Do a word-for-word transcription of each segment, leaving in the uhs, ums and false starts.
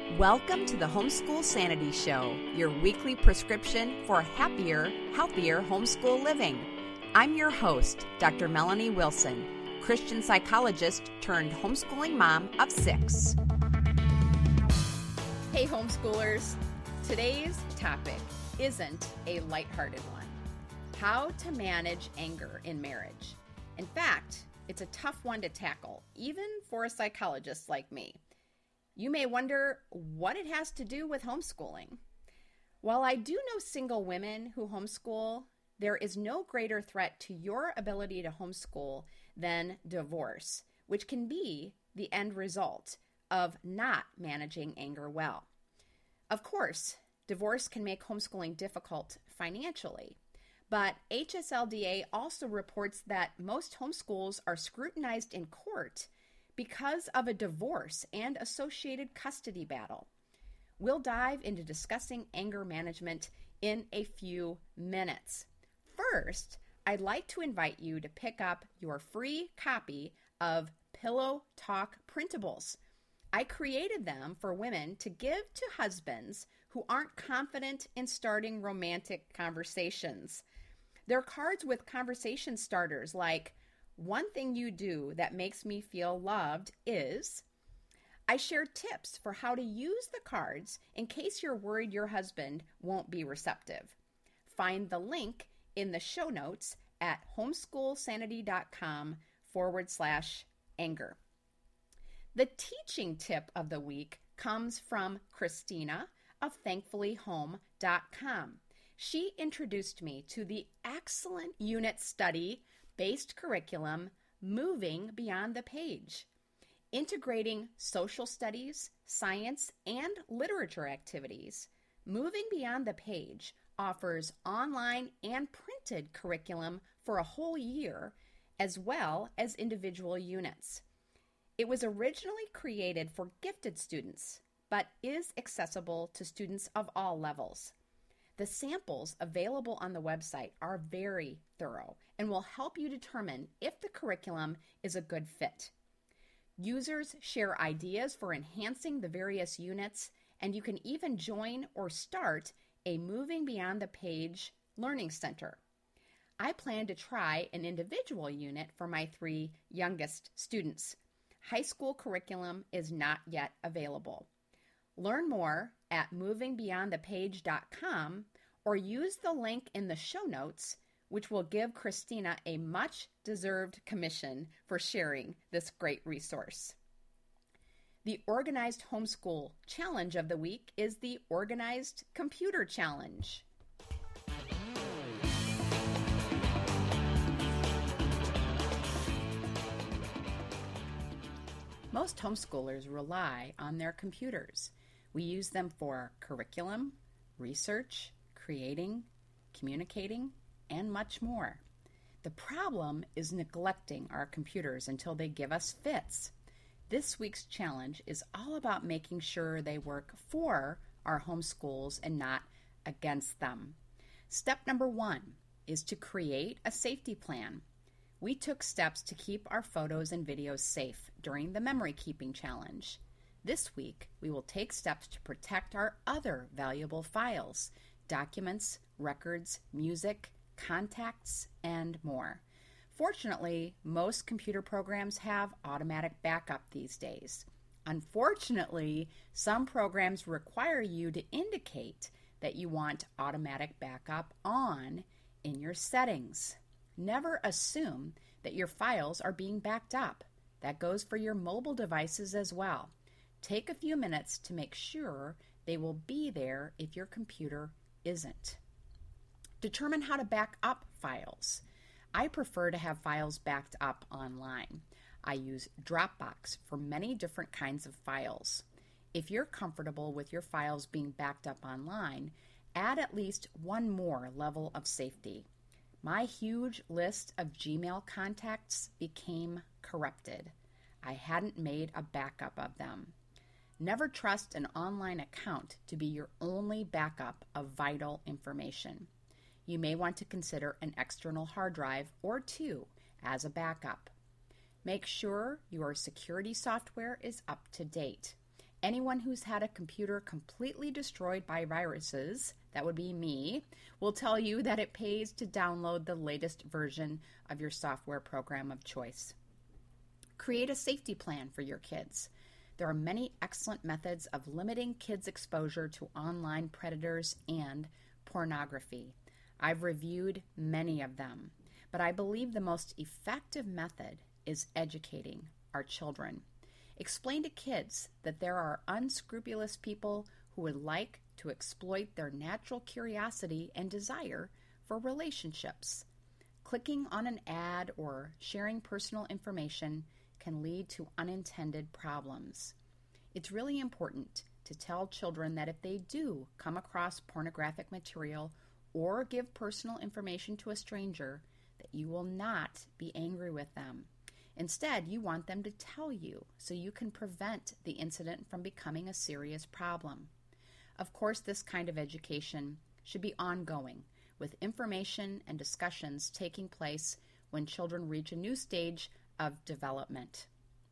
Welcome to the Homeschool Sanity Show, your weekly prescription for happier, healthier homeschool living. I'm your host, Doctor Melanie Wilson, Christian psychologist turned homeschooling mom of six. Hey homeschoolers, today's topic isn't a lighthearted one. How to manage anger in marriage. In fact, it's a tough one to tackle, even for a psychologist like me. You may wonder what it has to do with homeschooling. While I do know single women who homeschool, there is no greater threat to your ability to homeschool than divorce, which can be the end result of not managing anger well. Of course, divorce can make homeschooling difficult financially, but H S L D A also reports that most homeschools are scrutinized in court because of a divorce and associated custody battle. We'll dive into discussing anger management in a few minutes. First, I'd like to invite you to pick up your free copy of Pillow Talk Printables. I created them for women to give to husbands who aren't confident in starting romantic conversations. They're cards with conversation starters like, "One thing you do that makes me feel loved is." I share tips for how to use the cards in case you're worried your husband won't be receptive. Find the link in the show notes at homeschoolsanity.com forward slash anger. The teaching tip of the week comes from Christina of thankfully home dot com. She introduced me to the excellent unit study based curriculum, Moving Beyond the Page. Integrating social studies, science, and literature activities, Moving Beyond the Page offers online and printed curriculum for a whole year, as well as individual units. It was originally created for gifted students, but is accessible to students of all levels. The samples available on the website are very thorough and will help you determine if the curriculum is a good fit. Users share ideas for enhancing the various units, and you can even join or start a Moving Beyond the Page learning center. I plan to try an individual unit for my three youngest students. High school curriculum is not yet available. Learn more at moving beyond the page dot com or use the link in the show notes, which will give Christina a much-deserved commission for sharing this great resource. The Organized Homeschool Challenge of the week is the Organized Computer Challenge. Most homeschoolers rely on their computers. We use them for curriculum, research, creating, communicating, and much more. The problem is neglecting our computers until they give us fits. This week's challenge is all about making sure they work for our homeschools and not against them. Step number one is to create a safety plan. We took steps to keep our photos and videos safe during the memory keeping challenge. This week, we will take steps to protect our other valuable files, documents, records, music, contacts, and more. Fortunately, most computer programs have automatic backup these days. Unfortunately, some programs require you to indicate that you want automatic backup on in your settings. Never assume that your files are being backed up. That goes for your mobile devices as well. Take a few minutes to make sure they will be there if your computer isn't. Determine how to back up files. I prefer to have files backed up online. I use Dropbox for many different kinds of files. If you're comfortable with your files being backed up online, add at least one more level of safety. My huge list of Gmail contacts became corrupted. I hadn't made a backup of them. Never trust an online account to be your only backup of vital information. You may want to consider an external hard drive or two as a backup. Make sure your security software is up to date. Anyone who's had a computer completely destroyed by viruses, that would be me, will tell you that it pays to download the latest version of your software program of choice. Create a safety plan for your kids. There are many excellent methods of limiting kids' exposure to online predators and pornography. I've reviewed many of them, but I believe the most effective method is educating our children. Explain to kids that there are unscrupulous people who would like to exploit their natural curiosity and desire for relationships. Clicking on an ad or sharing personal information can lead to unintended problems. It's really important to tell children that if they do come across pornographic material or give personal information to a stranger, that you will not be angry with them. Instead, you want them to tell you so you can prevent the incident from becoming a serious problem. Of course, this kind of education should be ongoing, with information and discussions taking place when children reach a new stage of development.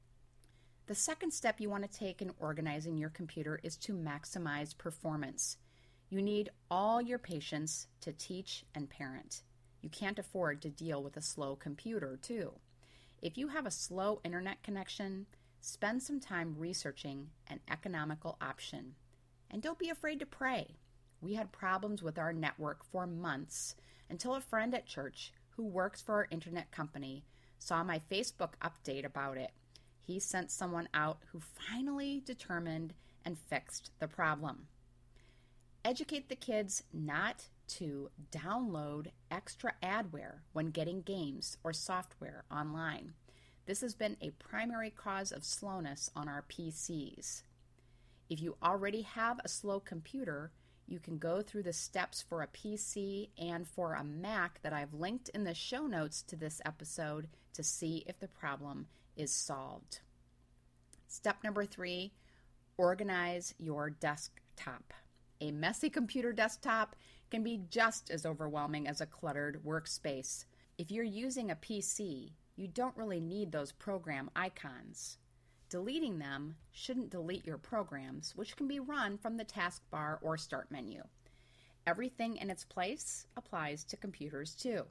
The second step you want to take in organizing your computer is to maximize performance. You need all your patience to teach and parent. You can't afford to deal with a slow computer, too. If you have a slow internet connection, spend some time researching an economical option. And don't be afraid to pray. We had problems with our network for months until a friend at church who works for our internet company saw my Facebook update about it. He sent someone out who finally determined and fixed the problem. Educate the kids not to download extra adware when getting games or software online. This has been a primary cause of slowness on our P Cs. If you already have a slow computer, you can go through the steps for a P C and for a Mac that I've linked in the show notes to this episode to see if the problem is solved. Step number three, organize your desktop. A messy computer desktop can be just as overwhelming as a cluttered workspace. If you're using a P C, you don't really need those program icons. Deleting them shouldn't delete your programs, which can be run from the taskbar or start menu. Everything in its place applies to computers too.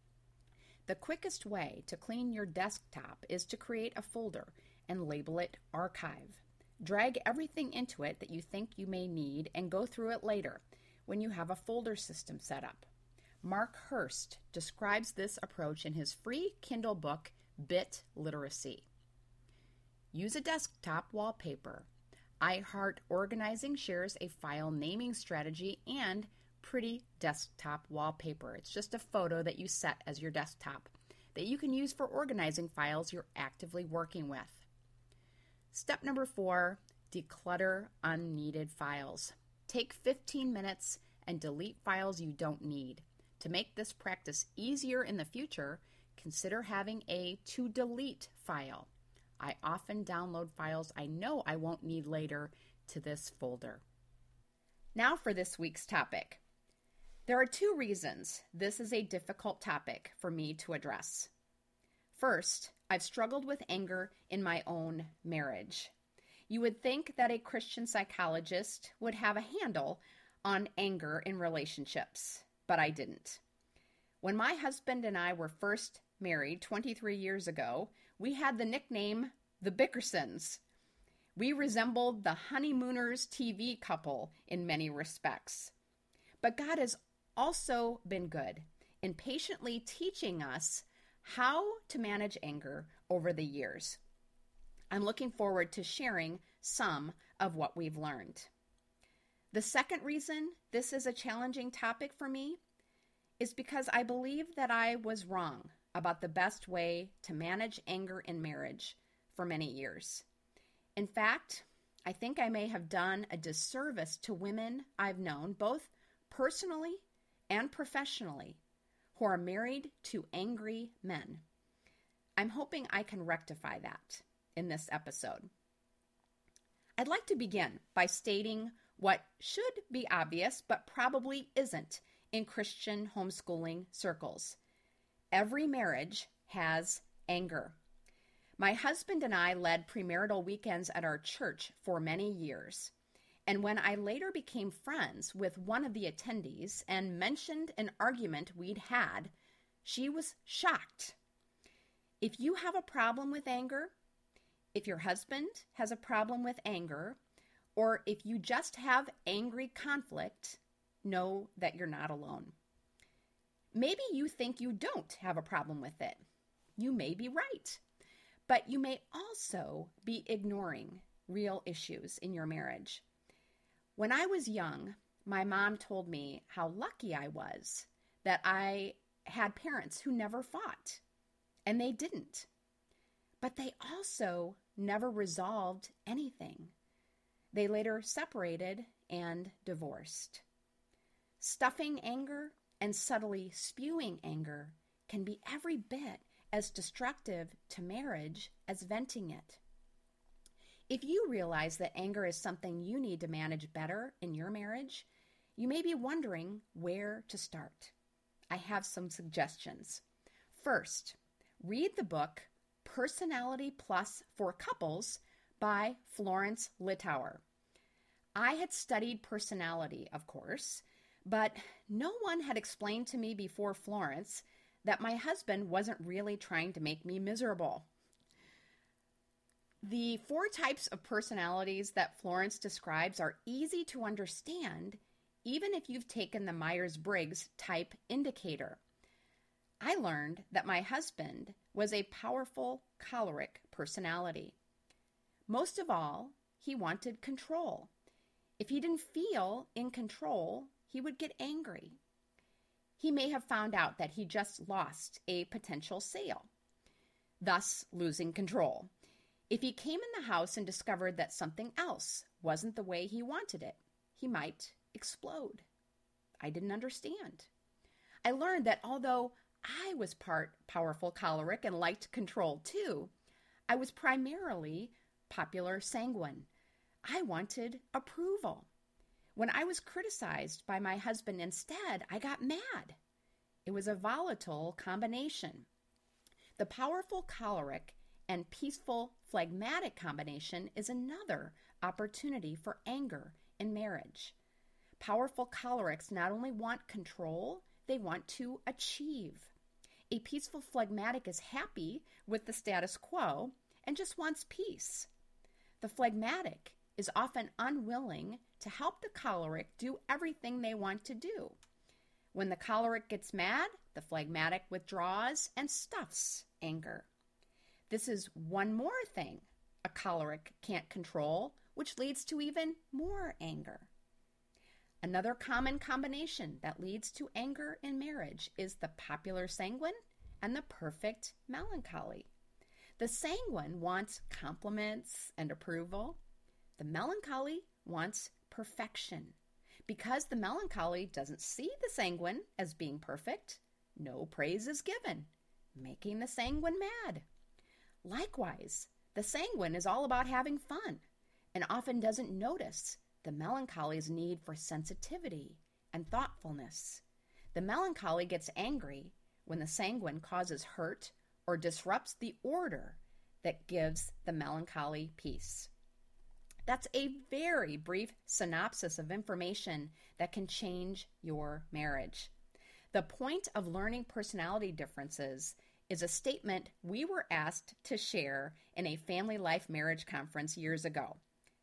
The quickest way to clean your desktop is to create a folder and label it Archive. Drag everything into it that you think you may need and go through it later when you have a folder system set up. Mark Hurst describes this approach in his free Kindle book, Bit Literacy. Use a desktop wallpaper. iHeart Organizing shares a file naming strategy and pretty desktop wallpaper. It's just a photo that you set as your desktop that you can use for organizing files you're actively working with. Step number four, declutter unneeded files. Take fifteen minutes and delete files you don't need. To make this practice easier in the future, consider having a to delete file. I often download files I know I won't need later to this folder. Now for this week's topic. There are two reasons this is a difficult topic for me to address. First, I've struggled with anger in my own marriage. You would think that a Christian psychologist would have a handle on anger in relationships, but I didn't. When my husband and I were first married twenty-three years ago, we had the nickname the Bickersons. We resembled the Honeymooners T V couple in many respects. But God has also been good in patiently teaching us how to manage anger over the years. I'm looking forward to sharing some of what we've learned. The second reason this is a challenging topic for me is because I believe that I was wrong about the best way to manage anger in marriage for many years. In fact, I think I may have done a disservice to women I've known, both personally and professionally, who are married to angry men. I'm hoping I can rectify that in this episode. I'd like to begin by stating what should be obvious, but probably isn't in Christian homeschooling circles. Every marriage has anger. My husband and I led premarital weekends at our church for many years. And when I later became friends with one of the attendees and mentioned an argument we'd had, she was shocked. If you have a problem with anger, if your husband has a problem with anger, or if you just have angry conflict, know that you're not alone. Maybe you think you don't have a problem with it. You may be right, but you may also be ignoring real issues in your marriage. When I was young, my mom told me how lucky I was that I had parents who never fought, and they didn't. But they also never resolved anything. They later separated and divorced. Stuffing anger and subtly spewing anger can be every bit as destructive to marriage as venting it. If you realize that anger is something you need to manage better in your marriage, you may be wondering where to start. I have some suggestions. First, read the book Personality Plus for Couples by Florence Littauer. I had studied personality, of course, but no one had explained to me before Florence that my husband wasn't really trying to make me miserable. The four types of personalities that Florence describes are easy to understand, even if you've taken the Myers-Briggs type indicator. I learned that my husband was a powerful choleric personality. Most of all, he wanted control. If he didn't feel in control, he would get angry. He may have found out that he just lost a potential sale, thus losing control. If he came in the house and discovered that something else wasn't the way he wanted it, he might explode. I didn't understand. I learned that although I was part powerful choleric and liked control too, I was primarily popular sanguine. I wanted approval. When I was criticized by my husband instead, I got mad. It was a volatile combination. The powerful choleric and peaceful phlegmatic combination is another opportunity for anger in marriage. Powerful cholerics not only want control, they want to achieve. A peaceful phlegmatic is happy with the status quo and just wants peace. The phlegmatic is often unwilling to help the choleric do everything they want to do. When the choleric gets mad, the phlegmatic withdraws and stuffs anger. This is one more thing a choleric can't control, which leads to even more anger. Another common combination that leads to anger in marriage is the popular sanguine and the perfect melancholy. The sanguine wants compliments and approval. The melancholy wants perfection. Because the melancholy doesn't see the sanguine as being perfect, no praise is given, making the sanguine mad. Likewise, the sanguine is all about having fun and often doesn't notice the melancholy's need for sensitivity and thoughtfulness. The melancholy gets angry when the sanguine causes hurt or disrupts the order that gives the melancholy peace. That's a very brief synopsis of information that can change your marriage. The point of learning personality differences is a statement we were asked to share in a family life marriage conference years ago.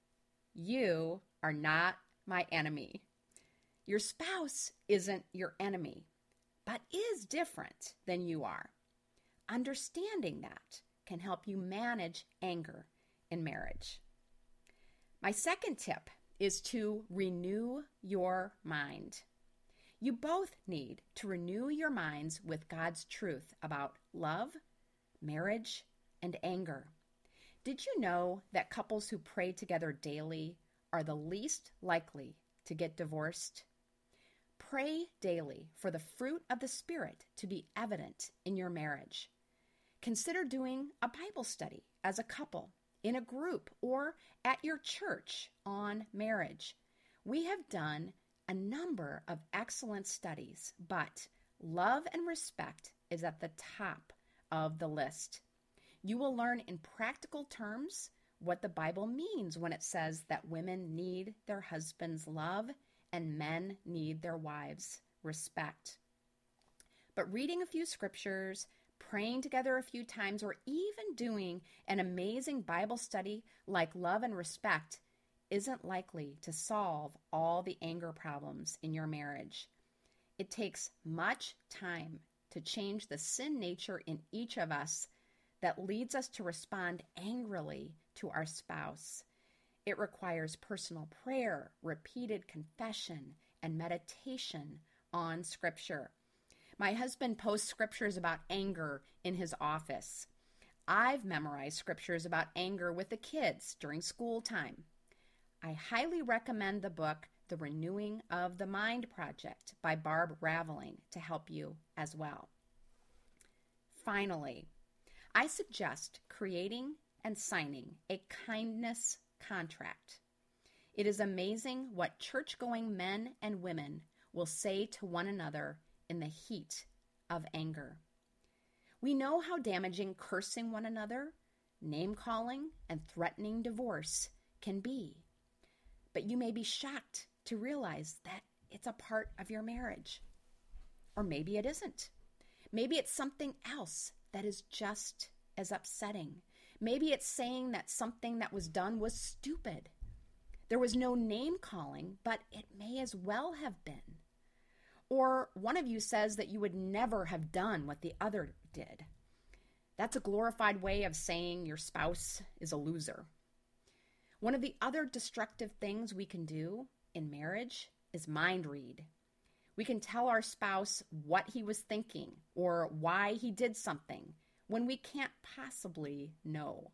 You are not my enemy. Your spouse isn't your enemy, but is different than you are. Understanding that can help you manage anger in marriage. My second tip is to renew your mind. You both need to renew your minds with God's truth about love, marriage, and anger. Did you know that couples who pray together daily are the least likely to get divorced? Pray daily for the fruit of the Spirit to be evident in your marriage. Consider doing a Bible study as a couple, in a group, or at your church on marriage. We have done a number of excellent studies, but love and respect is at the top of the list. You will learn in practical terms what the Bible means when it says that women need their husbands' love and men need their wives' respect. But reading a few scriptures, praying together a few times, or even doing an amazing Bible study like Love and Respect isn't likely to solve all the anger problems in your marriage. It takes much time to change the sin nature in each of us that leads us to respond angrily to our spouse. It requires personal prayer, repeated confession, and meditation on Scripture. My husband posts scriptures about anger in his office. I've memorized scriptures about anger with the kids during school time. I highly recommend the book, The Renewing of the Mind Project by Barb Raveling to help you as well. Finally, I suggest creating and signing a kindness contract. It is amazing what church-going men and women will say to one another in the heat of anger. We know how damaging cursing one another, name-calling, and threatening divorce can be. But you may be shocked to realize that it's a part of your marriage. Or maybe it isn't. Maybe it's something else that is just as upsetting. Maybe it's saying that something that was done was stupid. There was no name-calling, but it may as well have been. Or one of you says that you would never have done what the other did. That's a glorified way of saying your spouse is a loser. One of the other destructive things we can do in marriage is mind read. We can tell our spouse what he was thinking or why he did something when we can't possibly know.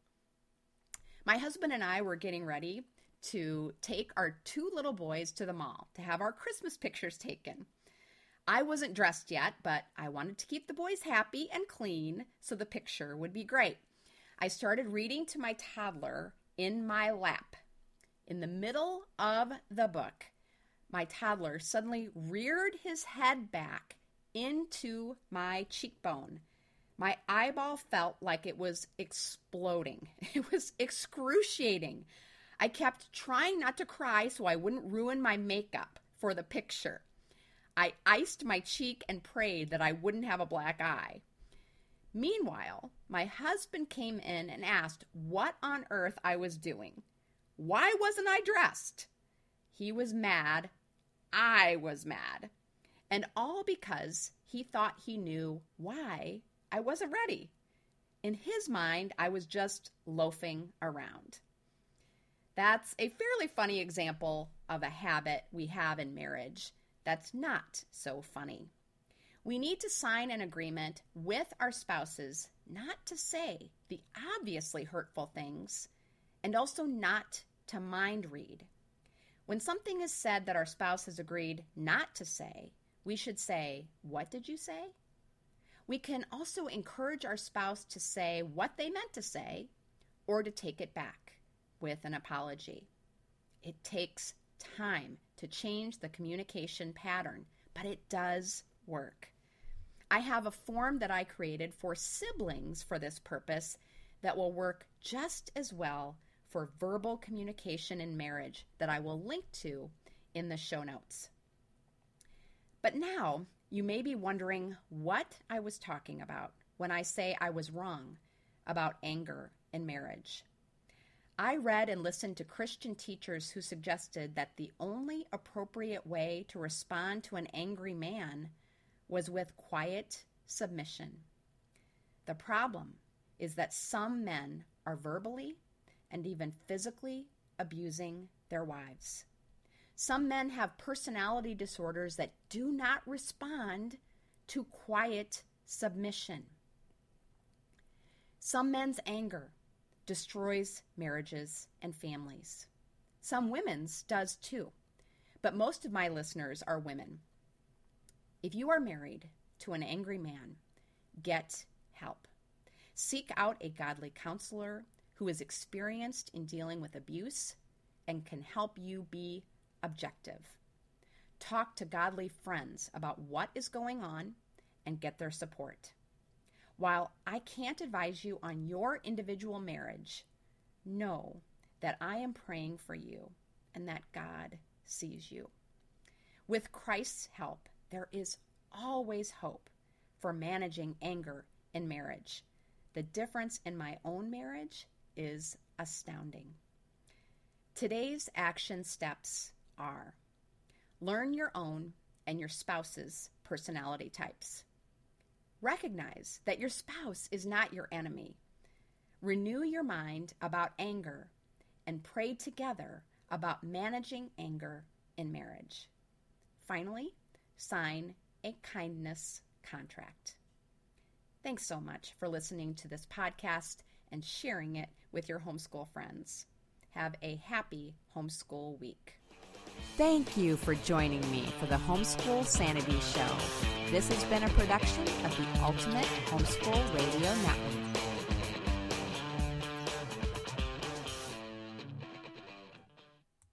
My husband and I were getting ready to take our two little boys to the mall to have our Christmas pictures taken. I wasn't dressed yet, but I wanted to keep the boys happy and clean so the picture would be great. I started reading to my toddler in my lap. In the middle of the book, my toddler suddenly reared his head back into my cheekbone. My eyeball felt like it was exploding. It was excruciating. I kept trying not to cry so I wouldn't ruin my makeup for the picture. I iced my cheek and prayed that I wouldn't have a black eye. Meanwhile, my husband came in and asked what on earth I was doing. Why wasn't I dressed? He was mad. I was mad. And all because he thought he knew why I wasn't ready. In his mind, I was just loafing around. That's a fairly funny example of a habit we have in marriage that's not so funny. We need to sign an agreement with our spouses not to say the obviously hurtful things and also not to mind read. When something is said that our spouse has agreed not to say, we should say, "What did you say?" We can also encourage our spouse to say what they meant to say or to take it back with an apology. It takes time to change the communication pattern, but it does work. I have a form that I created for siblings for this purpose that will work just as well for verbal communication in marriage that I will link to in the show notes. But now you may be wondering what I was talking about when I say I was wrong about anger in marriage. I read and listened to Christian teachers who suggested that the only appropriate way to respond to an angry man was with quiet submission. The problem is that some men are verbally and even physically abusing their wives. Some men have personality disorders that do not respond to quiet submission. Some men's anger destroys marriages and families. Some women's does too, but most of my listeners are women. If you are married to an angry man, get help. Seek out a godly counselor who is experienced in dealing with abuse and can help you be objective. Talk to godly friends about what is going on and get their support. While I can't advise you on your individual marriage, know that I am praying for you and that God sees you. With Christ's help, there is always hope for managing anger in marriage. The difference in my own marriage is astounding. Today's action steps are: learn your own and your spouse's personality types. Recognize that your spouse is not your enemy. Renew your mind about anger and pray together about managing anger in marriage. Finally, sign a kindness contract. Thanks so much for listening to this podcast and sharing it with your homeschool friends. Have a happy homeschool week. Thank you for joining me for the Homeschool Sanity Show. This has been a production of the Ultimate Homeschool Radio Network.